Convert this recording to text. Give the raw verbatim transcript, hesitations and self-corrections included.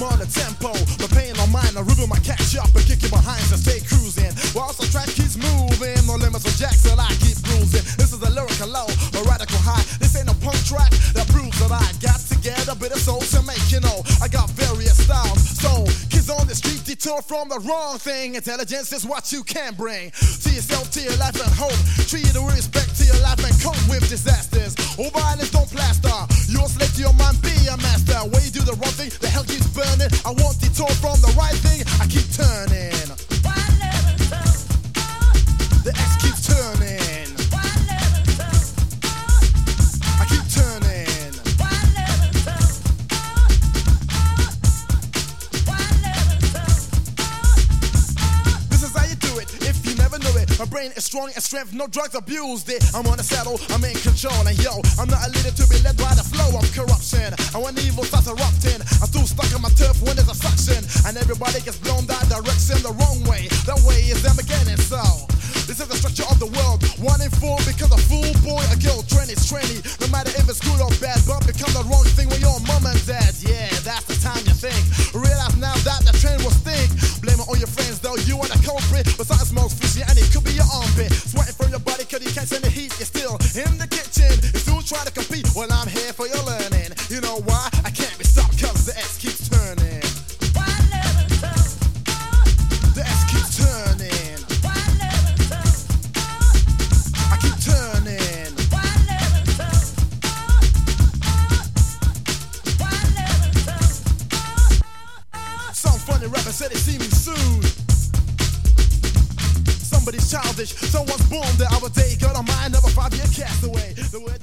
I'm on the tempo, the pain on mine, I rhythm, I catch up and kick you behind so stay cruising. Whilst the track keeps moving, no limits on jacks that I keep bruising. This is a lyrical low, a radical high. This ain't a punk track that proves that I got to get a bit of soul to make you know. I got various styles, so kids on the street detour from the wrong thing. Intelligence is what you can bring to yourself, to your life and hope. Treat it with respect to your life and cope with disasters. Oh, violence don't plaster. You're a slave to your mind, be a master. When you do the wrong thing, the hell keeps burning. I won't detour from the right thing, I keep turning. The X keeps turning. I keep turning. This is how you do it, if you never knew it. My brain is strong and strength, no drugs abused it. I'm on the saddle, I'm in control, and yo, I'm not a leader to be led by the flow of corruption. And when evil starts erupting, I'm still stuck on my turf when there's a suction, and everybody gets blown that direction the wrong way. That way is them again, and so this is the structure of the world. One in four because a fool boy, a girl, trainee's trainee. No matter if it's good or bad, but become the wrong thing when you're mom and dad. Yeah, that's the time you think. Realize now that the trend will stink. Blame it on your friends though, you are the culprit. But something smells fishy and it could be your armpit. Sweating from your body cause you can't stand the heat. You're still in the kitchen, you still try to compete. Well, I'm here for your learning. You know why? I can't be stopped cause the X keeps turning. The X keeps turning. Funny rappers said they see me soon. Somebody's childish, someone's born the other day. Got a mind of a five-year castaway. The word